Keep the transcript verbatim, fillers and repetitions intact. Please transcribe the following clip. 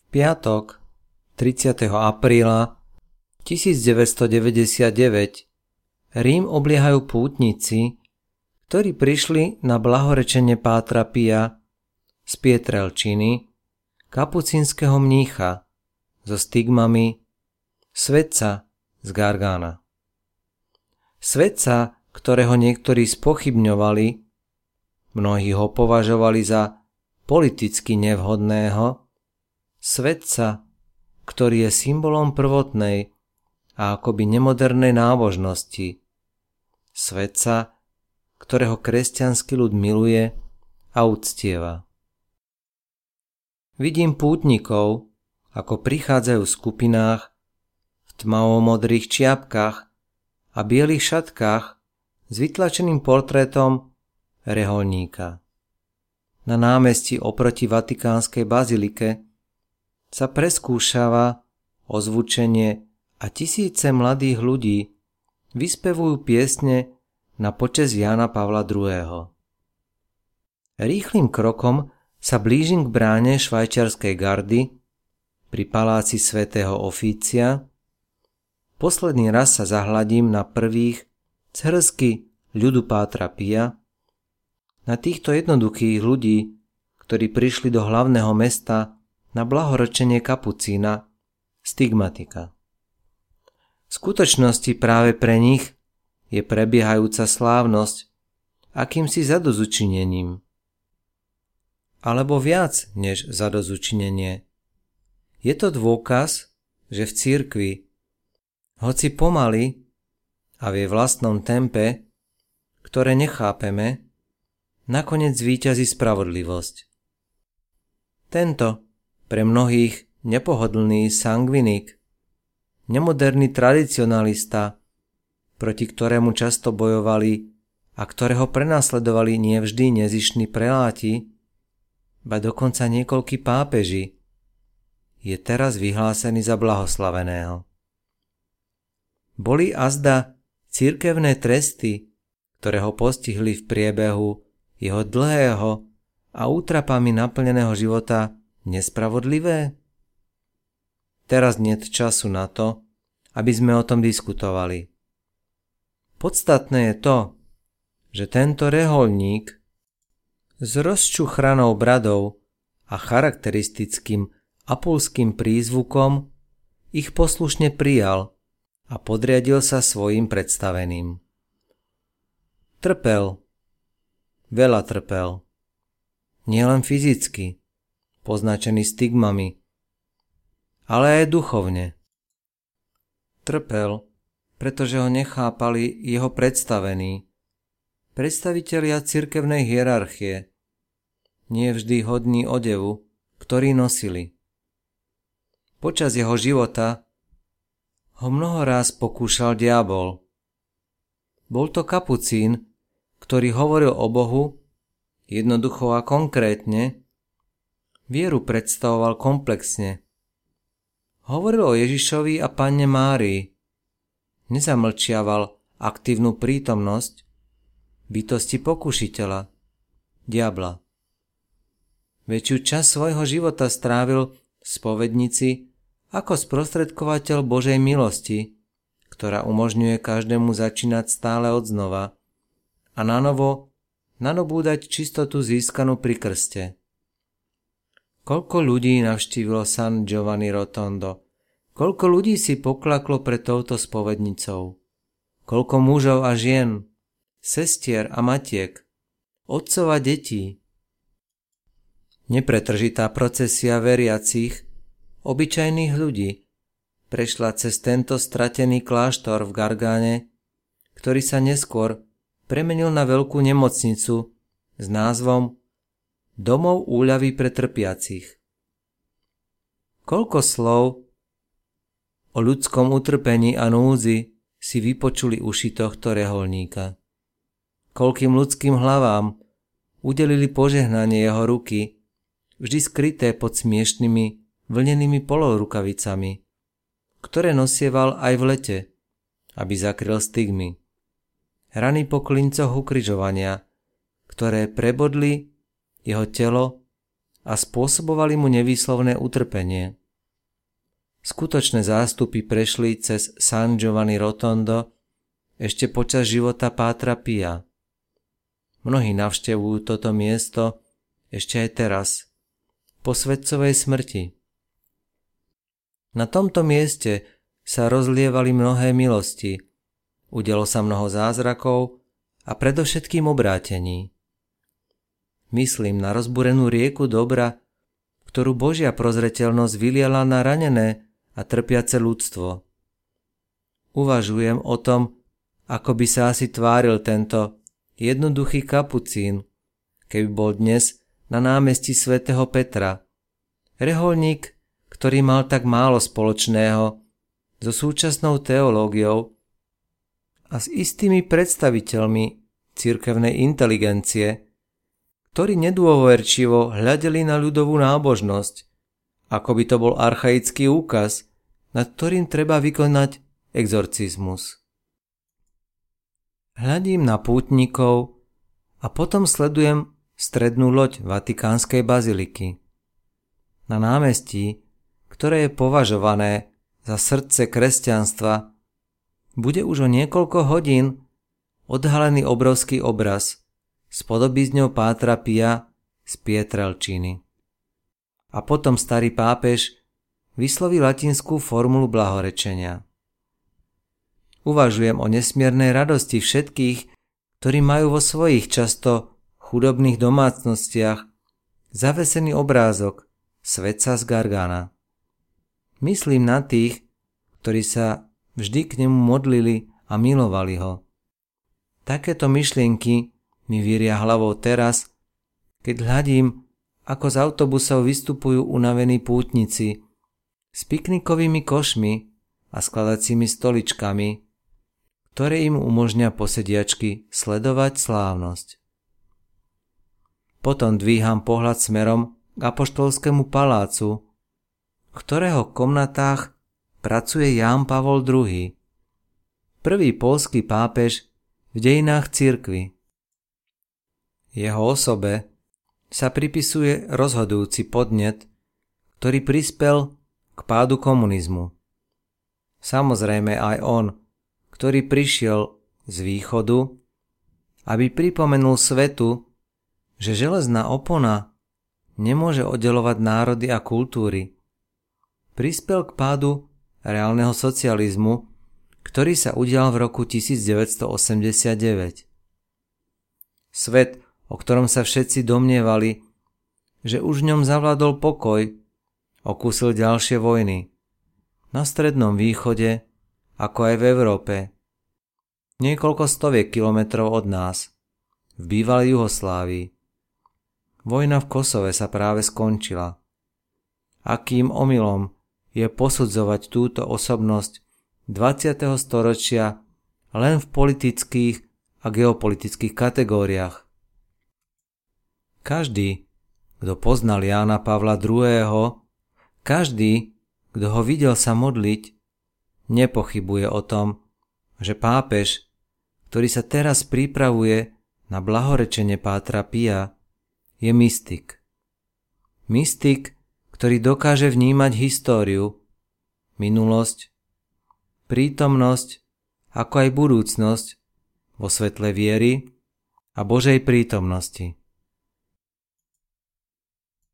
Piatok, tridsiateho apríla tisícdeväťstodeväťdesiatdeväť Rím obliehajú pútnici, ktorí prišli na blahorečenie Pátra Pia z Pietrelčiny, kapucínskeho mnícha so stigmami svetca z Gargána. Svetca, ktorého niektorí spochybňovali, mnohí ho považovali za politicky nevhodného, svetca, ktorý je symbolom prvotnej a akoby nemodernej nábožnosti, svetca, ktorého kresťanský ľud miluje a uctieva. Vidím pútnikov, ako prichádzajú v skupinách, v tmavomodrých čiapkách a bielých šatkách s vytlačeným portrétom rehoľníka. Na námestí oproti Vatikánskej bazilike sa preskúšava ozvučenie a tisíce mladých ľudí vyspevujú piesne na počesť Jána Pavla druhého. Rýchlym krokom sa blížim k bráne švajčiarskej gardy pri paláci svätého Ofícia. Posledný raz sa zahľadím na prvých zhrsky ľudu Pátra Pia, na týchto jednoduchých ľudí, ktorí prišli do hlavného mesta na blahorečenie kapucína, stigmatika. V skutočnosti práve pre nich je prebiehajúca slávnosť akýmsi zadozučinením. Alebo viac než zadozučinenie. Je to dôkaz, že v cirkvi, hoci pomaly a v jej vlastnom tempe, ktoré nechápeme, nakoniec zvíťazí spravodlivosť. Tento pre mnohých nepohodlný sangvinik, nemoderný tradicionalista, proti ktorému často bojovali a ktorého prenasledovali nevždy nezištní preláti, ba dokonca niekoľkí pápeži, je teraz vyhlásený za blahoslaveného. Boli azda cirkevné tresty, ktoré ho postihli v priebehu jeho dlhého a útrapami naplneného života, nespravodlivé? Teraz niet času na to, aby sme o tom diskutovali. Podstatné je to, že tento rehoľník s rozčuchranou bradou a charakteristickým apulským prízvukom ich poslušne prijal a podriadil sa svojim predstaveným. Trpel, veľa trpel, nielen fyzicky, poznačený stigmami, ale aj duchovne. Trpel, pretože ho nechápali jeho predstavení, predstavitelia cirkevnej hierarchie, nie vždy hodní odevu, ktorý nosili. Počas jeho života ho mnohoraz pokúšal diabol. Bol to kapucín, ktorý hovoril o Bohu jednoducho a konkrétne, vieru predstavoval komplexne. Hovoril o Ježišovi a Panne Márii. Nezamlčiaval aktívnu prítomnosť bytosti pokušiteľa, diabla. Väčšiu časť svojho života strávil v spovednici ako sprostredkovateľ Božej milosti, ktorá umožňuje každému začínať stále odznova a nanovo nadobúdať čistotu získanú pri krste. Koľko ľudí navštívilo San Giovanni Rotondo, koľko ľudí si poklaklo pred touto spovednicou, koľko mužov a žien, sestier a matiek, otcov a detí. Nepretržitá procesia veriacich, obyčajných ľudí prešla cez tento stratený kláštor v Gargáne, ktorý sa neskôr premenil na veľkú nemocnicu s názvom Domov úľavy pre trpiacich. Koľko slov o ľudskom utrpení a núdzi si vypočuli uši tohto rehoľníka. Koľkým ľudským hlavám udelili požehnanie jeho ruky, vždy skryté pod smiešnými vlnenými polorukavicami, ktoré nosieval aj v lete, aby zakryl stigmy. Rany po klincoch ukrižovania, ktoré prebodli jeho telo a spôsobovali mu nevýslovné utrpenie. Skutočné zástupy prešli cez San Giovanni Rotondo ešte počas života Pátra Pia. Mnohí navštevujú toto miesto ešte aj teraz, po svätcovej smrti. Na tomto mieste sa rozlievali mnohé milosti, udialo sa mnoho zázrakov a predovšetkým obrátení. Myslím na rozbúrenú rieku dobra, ktorú Božia prozreteľnosť vyliala na ranené a trpiace ľudstvo. Uvažujem o tom, ako by sa asi tváril tento jednoduchý kapucín, keby bol dnes na námestí svätého Petra, rehoľník, ktorý mal tak málo spoločného so súčasnou teológiou a s istými predstaviteľmi cirkevnej inteligencie, ktorí nedôverčivo hľadeli na ľudovú nábožnosť, ako by to bol archaický úkaz, nad ktorým treba vykonať exorcizmus. Hľadím na pútnikov a potom sledujem strednú loď Vatikánskej baziliky. Na námestí, ktoré je považované za srdce kresťanstva, bude už o niekoľko hodín odhalený obrovský obraz s podobizňou Pátra Pia z Pietrelciny. A potom starý pápež vysloví latinskú formulu blahorečenia. Uvažujem o nesmiernej radosti všetkých, ktorí majú vo svojich často chudobných domácnostiach zavesený obrázok svätca z Gargana. Myslím na tých, ktorí sa vždy k nemu modlili a milovali ho. Takéto myšlienky mi víria hlavou teraz, keď hľadím, ako z autobusov vystupujú unavení pútnici s piknikovými košmi a skladacími stoličkami, ktoré im umožňa posediačky sledovať slávnosť. Potom dvíham pohľad smerom k apoštolskému palácu, v ktorého komnatách pracuje Ján Pavol druhý, prvý poľský pápež v dejinách cirkvi. Jeho osobe sa pripisuje rozhodujúci podnet, ktorý prispel k pádu komunizmu. Samozrejme aj on, ktorý prišiel z východu, aby pripomenul svetu, že železná opona nemôže oddelovať národy a kultúry. Prispel k pádu reálneho socializmu, ktorý sa udial v roku devätnásťstoosemdesiatdeväť. Svet, o ktorom sa všetci domnievali, že už v ňom zavládol pokoj, okúsil ďalšie vojny. Na Strednom východe, ako aj v Európe. Niekoľko stoviek kilometrov od nás, v bývalej Juhoslávii. Vojna v Kosove sa práve skončila. Akým omylom je posudzovať túto osobnosť dvadsiateho storočia len v politických a geopolitických kategóriách. Každý, kto poznal Jána Pavla druhého., každý, kto ho videl sa modliť, nepochybuje o tom, že pápež, ktorý sa teraz pripravuje na blahorečenie Pátra Pia, je mystik. Mystik, ktorý dokáže vnímať históriu, minulosť, prítomnosť, ako aj budúcnosť vo svetle viery a Božej prítomnosti.